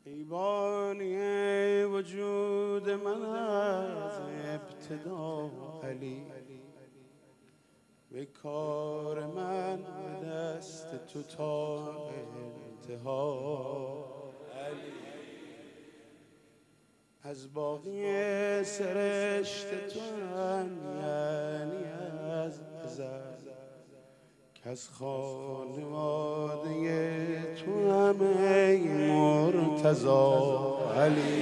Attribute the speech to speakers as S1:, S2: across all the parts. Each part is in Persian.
S1: ای بانی وجود من از ابتدا علی، به کار من به دست تو تا انتها علی. از باقی سرشت تو هم یعنی از ازل، که از خانواده تو هم ای مرتضا علی.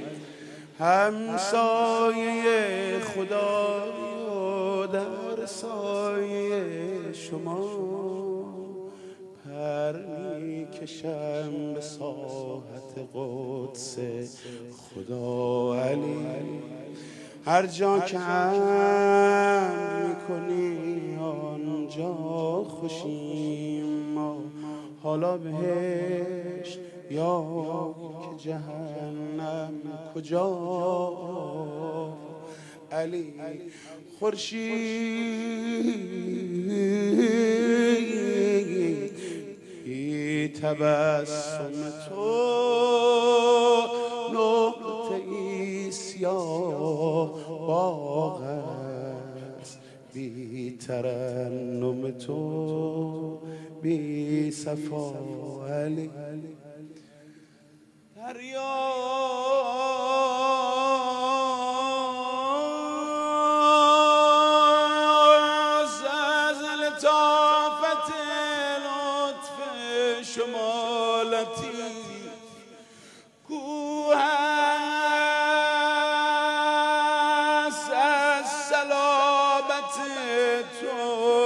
S1: همسایه خدایی و در سایه شما پر میکشم به ساحت قدس خدا علی. هر جا که امر میکنی آنجا خوشیم ما، حالا بهشت یا که جهنم کجا علی. خورشید تبسم تو نقطه ای سیاه باغ است، بی ترنم تو بی صفا علی. دریا از لطافت لطف شما لطیف، کوه است از صلابت تو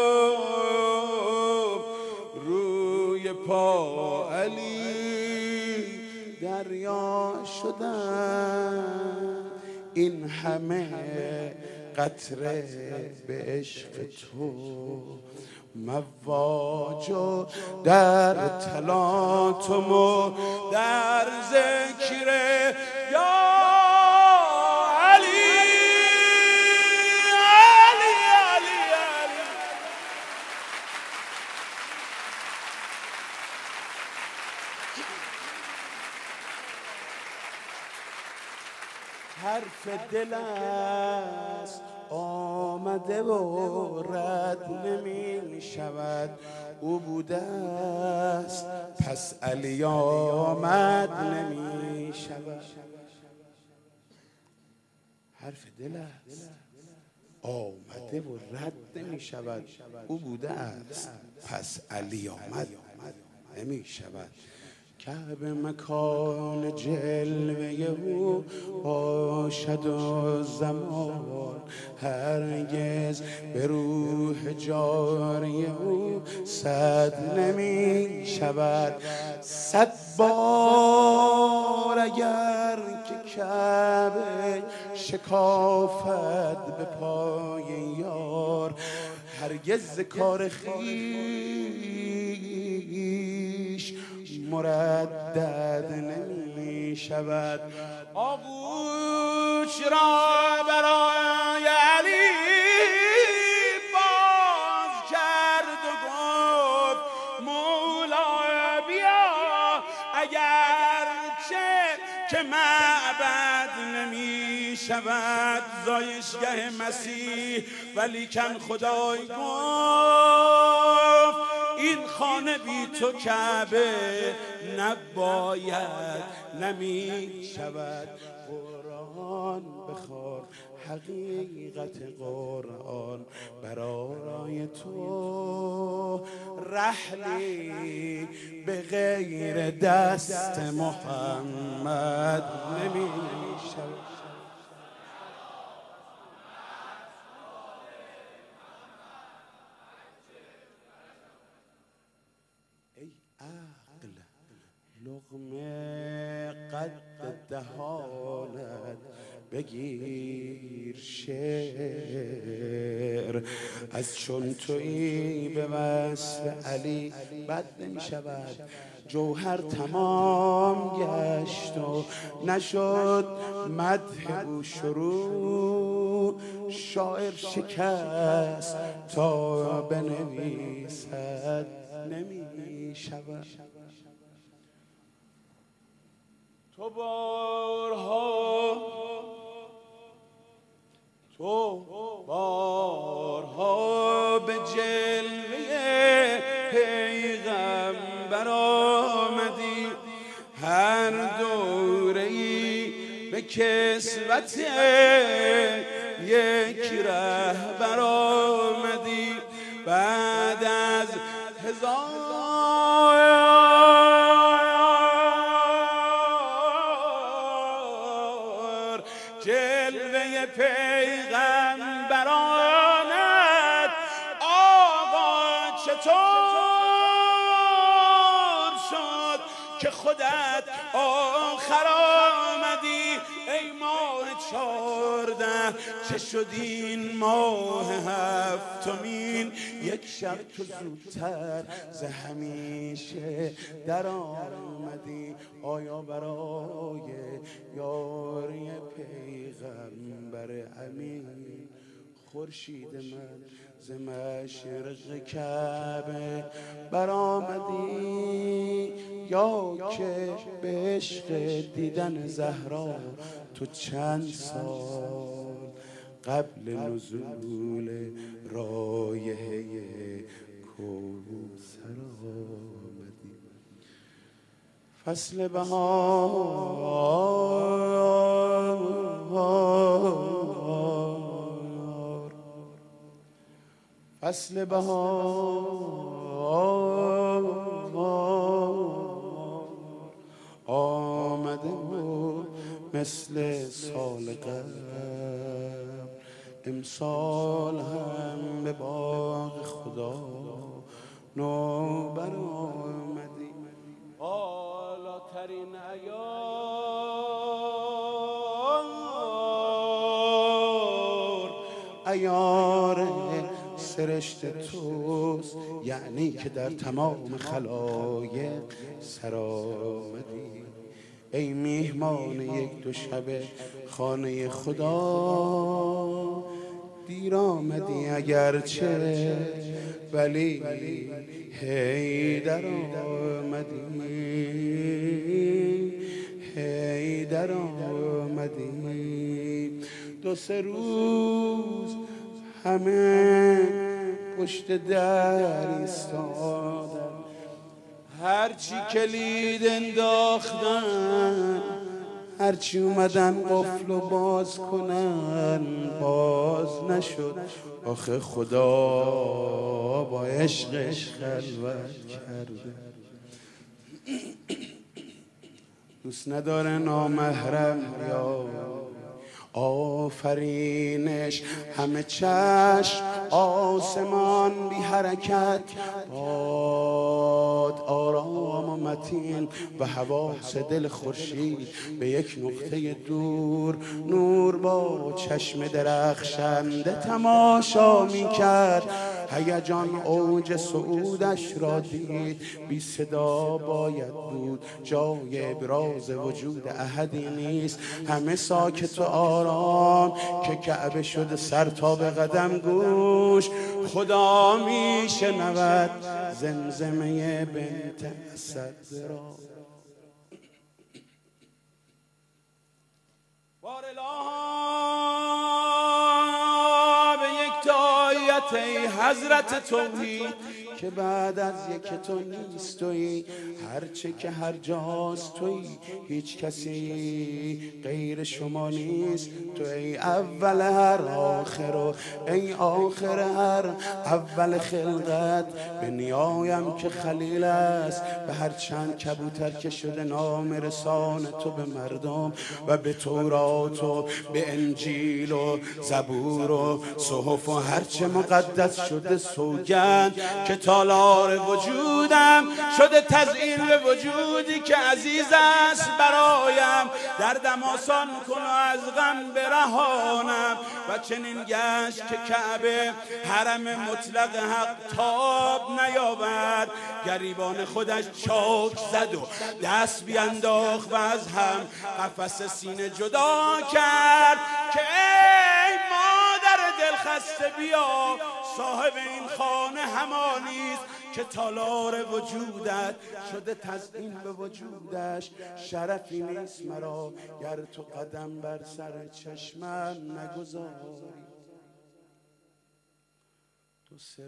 S1: روی پا علی. دریا شدن این همه قطره به عشق تو، مواج و در تلاطم و در ذکر یا علی علی علی علی. حرف دل است آمده و رد نمی شود، او بوده است پس علی آمد نمی شود. حرف دل است آمده و رد نمی شود، او بوده است پس علی آمد نمی شود. کعبه مکان جلوه او باشد و زمان، هرگز به روح جاری او صد نمی شود. 100 بار اگر که کعبه شکافد به پای یار، هرگز کار خویش مردد نمی شود. آغوش را برای علی باز کرد و گفت مولا بیا، اگرچه که معبد نمی شود زایشگه مسیح، ولیکن خدای گفت این خانه بی تو کعبه نباید نمی شود. قرآن بخوان حقیقت قرآن برای تو، رحلی به غیر دست محمد نمی شود. لقمه قد دهانت بگیر شعر، از چون تویی به وصف علی بد نمی شود. جوهر تمام گشت و نشد مدح او شروع، شاعر شکست تا بنویسد نمی شود. تو بارها به جلوه پیغمبر آمدی، هر دوره‌ای به کسوت یک رهبر آمدی. بعد از 1000 جلوه پیغمبرانت آقا چطور شد که خودت آخر آمدی؟ ای ماه 14 چه شد این ماه هفتمین؟ یک شب تو زودتر ز همیشه در آمدی. آیا برای یاری پیغمبر امین خورشید من ز مشرق کعبه برآمدی؟ یا که به عشق دیدن زهرا تو چند سال قبل نزول رایحه کوثر آمدی؟ فصل بهار، فصل بهار آمده و مثل سال قبل امسال هم به باغ خدا نوبر آمدی. بالاترین عیار سرشت توست، یعنی که در تمام خلایق سر آمدی. ای میهمان یک دو شبه خانه خدا، دیر آمدی اگرچه ولی حیدر آمدی، حیدر آمدی. 2-3 روز همه پشت در ایستادن، هرچی کلید انداختن، هرچی اومدن قفل و باز کنن باز نشد. آخه خدا با عشقش خلوت کرده، دوست نداره نامحرم یا آفرینش همه چشم آسمان بی حرکت، باد آرام و متین و حواس دل خورشید به یک نقطه دور. نور با چشم درخشنده تماشا می کرد، هیجان اوج صعودش را دید. بی صدا باید بود، جای ابراز وجود احدی نیست. همه ساکت و آرام که کعبه شده سر تا به قدم گوش. خدا می شنود زمزمه بنت اسد را. بار الها به یک تایت ای حضرت توحید که بعد از یک تو نیست تویی، هرچه که هر جاست تویی، هیچ کسی غیر شما نیست. تو ای اول هر آخر و ای آخر هر اول خلقت. به نیایم که خلیل است به هر چند کبوتر که شده نام رسان تو به مردم، و به تورات و به انجیل و زبور و صحف و هرچه مقدس شده سوگند که تالار وجودم شده تزیین به وجودی که عزیز است برایم. دردم آسان کن و از غم برهانم. و چنین گشت که کعبه حرم مطلق حق تاب نیاورد، گریبان خودش چاک زد و دست بینداخت و از هم قفس سینه جدا کرد که ای مادر دلخسته بیا، صاحب این خانه همانیست که تالار وجودت شده تزیین به وجودش. شرفی نیست مرا گر تو قدم بر سر چشمم نگذاری. 2-3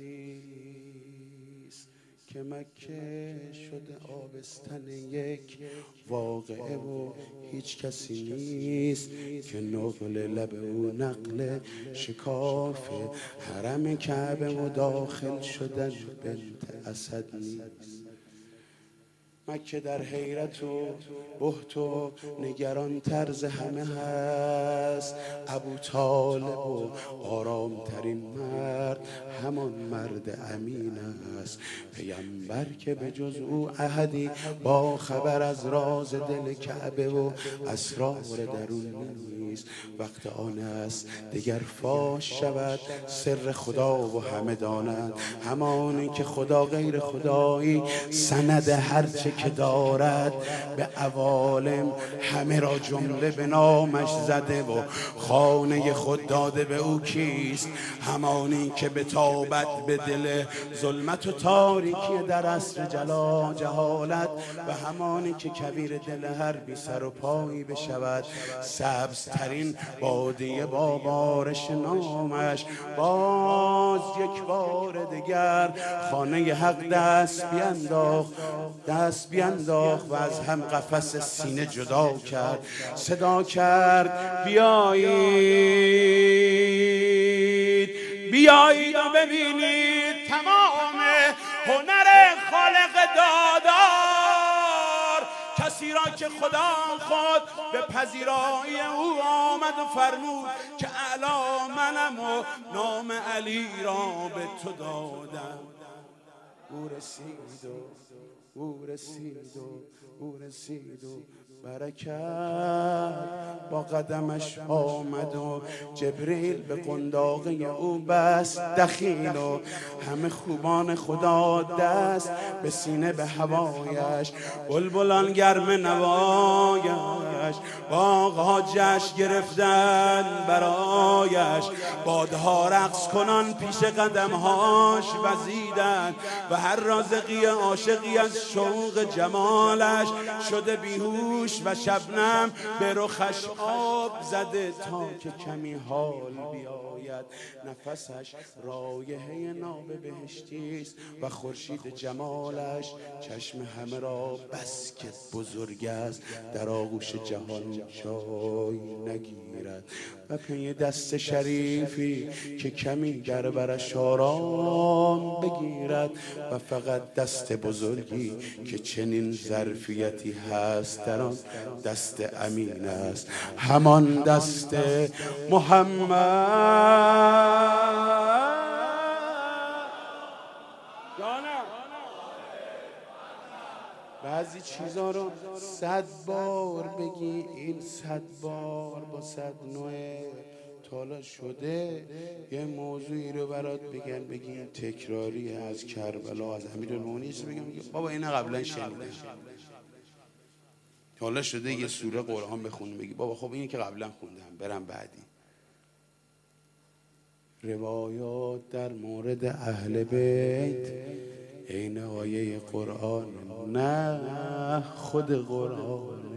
S1: روزیست که مکه شده آبستن یک واقعه و هیچ کسی نیست که نقل لب او نقل شکاف حرم کعبه و داخل شدن بنت اسد نیست. مکه در حیرت و بهت و نگران طرز همه هست. ابو طالب و آرامترین مرد همان مرد امین است. پیامبر که به جز او احدی با خبر از راز دل کعبه و اسرار درون نیست. وقت آن است دگر فاش شود سر خدا و همه دانند همانی که خدا غیر خدایی سند هرچه که دارد به عوالم همه را جمله به نامش زده و خانه خود داده به او کیست؟ همانی که بتابد به دل ظلمت و تاریکی در عصر جهالت و همانی که کویر دل هر بی سر و پایی بشود سبزترین بادیه با بارش نامش. باز یک بار دگر خانه حق دست بینداخت و از هم قفس سینه جدا کرد. صدا کرد بیایید و ببینید تمام هنر خالق دادار، کسی را که خدا خود به پذیرایی او آمد و فرمود که اعلی منم و نام علی را به تو دادم. او رسید و برکت با قدمش آمد و جبریل به قنداقه او بست دخیل و همه خوبان خدا دست به سینه به هوایش. بلبلان گرم نوایش باغها جشن گرفتن برایش. بادها رقص کنان پیش قدمهاش وزیدن و هر رازقی عاشقی از شوق جمالش شده بیهوش و شبنم به رخش آب زده تا که کمی حال بیاید. نفسش رایحه ناب بهشتی است و خورشید جمالش چشم همه را بس که بزرگ است در آغوش جهان جای نگیرد. و پی دست شریفی که کمی در برش آرام بگیرد و فقط دست بزرگی که چنین ظرفیتی هست در آن دست امین است، همان دست محمد. بعضی چیزا رو 100 بار بگی، این 100 بار با 100 نوعه. تا شده یه موضوعی رو برات بگی این تکراری از کربلا از امیرالمومنین بگم بابا این قبلا شنیدم. حالا شده یه سوره قرآن بخونی بگی بابا خب اینی که قبلا خوندم برم بعدی. روایات در مورد اهل بیت عین آیه قرآن، نه خود قرآنه.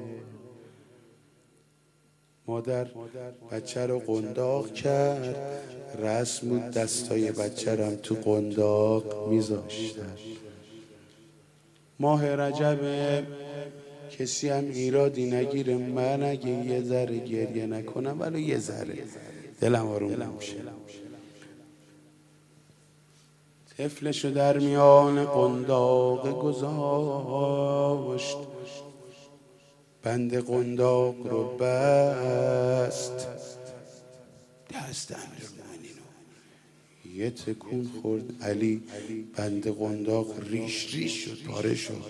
S1: مادر بچه رو قنداق کرد، رسم بود دستای بچه رو هم تو قنداق میذاشتن. ماه رجب کسی هم ایرادی نگیره، من اگه یه ذره گریه نکنم ولی یه ذره دلم آروم نمیشه. طفلشو در میان قنداق گذاشت، بند قنداق رو بست، دست امیرالمومنین یه تکون خورد، علی بند قنداق ریش شد، پاره شد.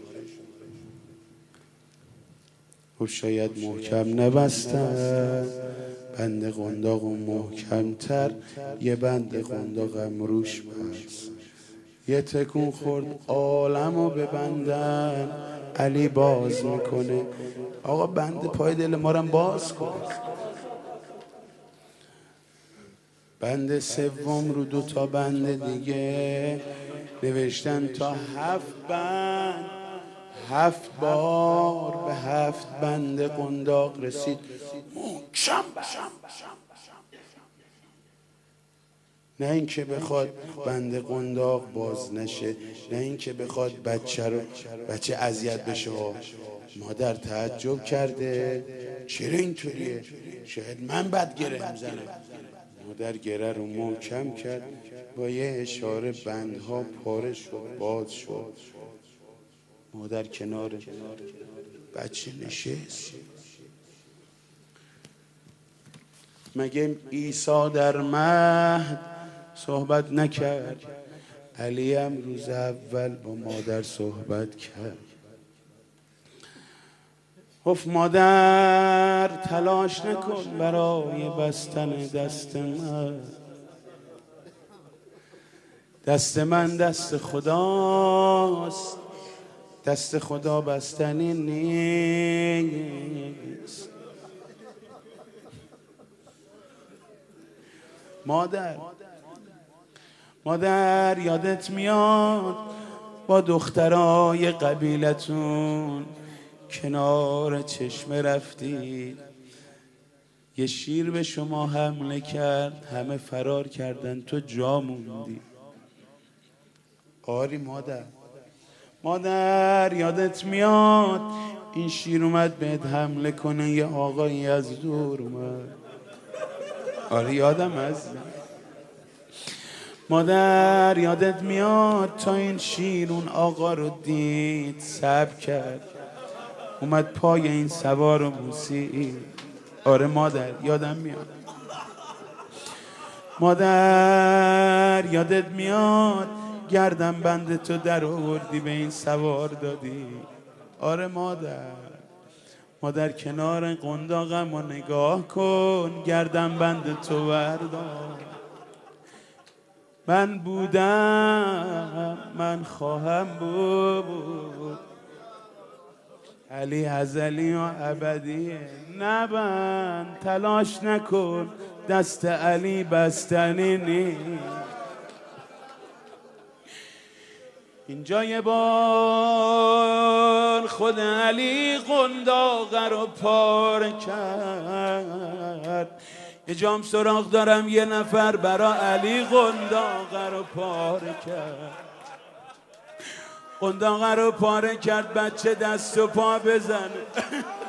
S1: خب شاید محکم نبستن بند قنداق و محکمتر یه بند قنداق هم روش بست. یه تکون خورد، عالمو ببندن، علی باز میکنه. آقا بند پای دل ما رو باز کن. بند سوم رو 2 تا بند دیگه نوشتن تا 7 بند، 7 بار به 7 بند قنداق رسید محکم. نه اینکه بخواد بند قنداق باز نشه، نه اینکه بخواد بچه اذیت بشه. مادر تعجب کرده چرا اینطوریه؟ شاید من بد گره میزنم. مادر گره رو محکم کرد، با یه اشاره بندها پاره شد، باز شد. مادر کنار بچه نشست. مگه عیسی در مهد صحبت نکرد؟ علی هم روز اول با مادر صحبت کرد. گفت مادر تلاش نکن برای بستن دست من، دست من دست خداست، دست خدا بستنی نیست. مادر یادت میاد با دخترای قبیلتون کنار چشمه رفتی، یه شیر به شما حمله کرد، همه فرار کردن، تو جا موندی. آری مادر یادت میاد این شیر اومد بهت حمله کنه، یه آقایی از دور اومد. آره یادم هست. مادر یادت میاد تا این شیر اون آقا رو دید صبر کرد، اومد پای این سوار رو بوسید. آره مادر یادم میاد. مادر یادت میاد گردن بند تو در آوردی به این سوار دادی. آره مادر کنار قنداقم رو نگاه کن، گردن بند تو بردار. من بودم، من خواهم بود، علی ازلی و ابدیه. نبند، تلاش نکن، دست علی بستنی نیست. اینجا یه بار خود علی قنداق رو پاره کرد. یه جام سراغ دارم یه نفر برا علی قنداق رو پاره کرد. قنداق رو پاره کرد، بچه دست و پا بزنه.